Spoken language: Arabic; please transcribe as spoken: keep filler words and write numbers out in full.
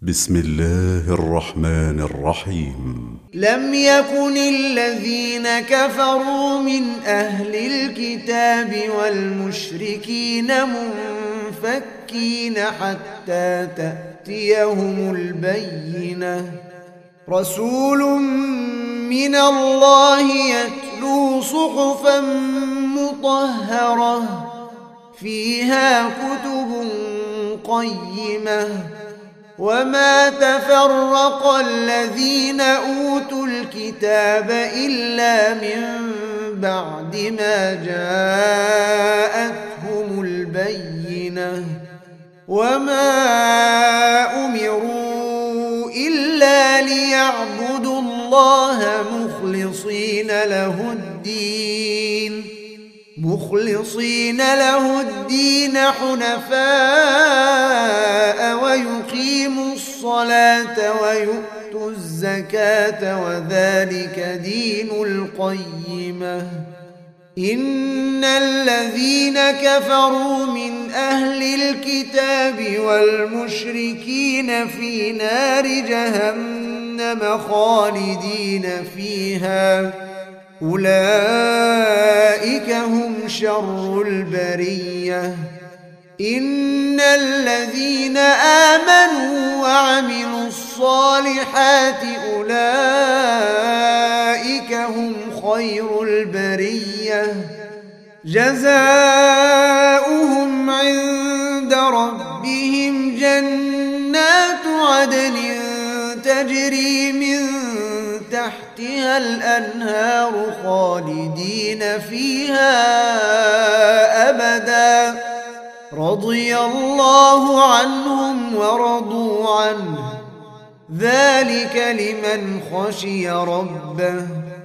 بسم الله الرحمن الرحيم. لم يكن الذين كفروا من أهل الكتاب والمشركين منفكين حتى تأتيهم البينة. رسول من الله يتلو صحفا مطهرة فيها كتب قيمة. وما تفرق الذين أوتوا الكتاب إلا من بعد ما جاءتهم البينة. وما أمروا إلا ليعبدوا الله مخلصين له الدين مخلصين له الدين حنفاء ويقيموا الصلاة ويؤتوا الزكاة وذلك دين القيمة. إن الذين كفروا من أهل الكتاب والمشركين في نار جهنم خالدين فيها أولئك هم شر البرية. إن الذين آمنوا وعملوا الصالحات أولئك هم خير البرية. جزاؤهم عند ربهم جنات عدن تجري من تحتها الأنهار خالدين فيها أبدا. رضي الله عنهم ورضوا عنه ذلك لمن خشي ربه.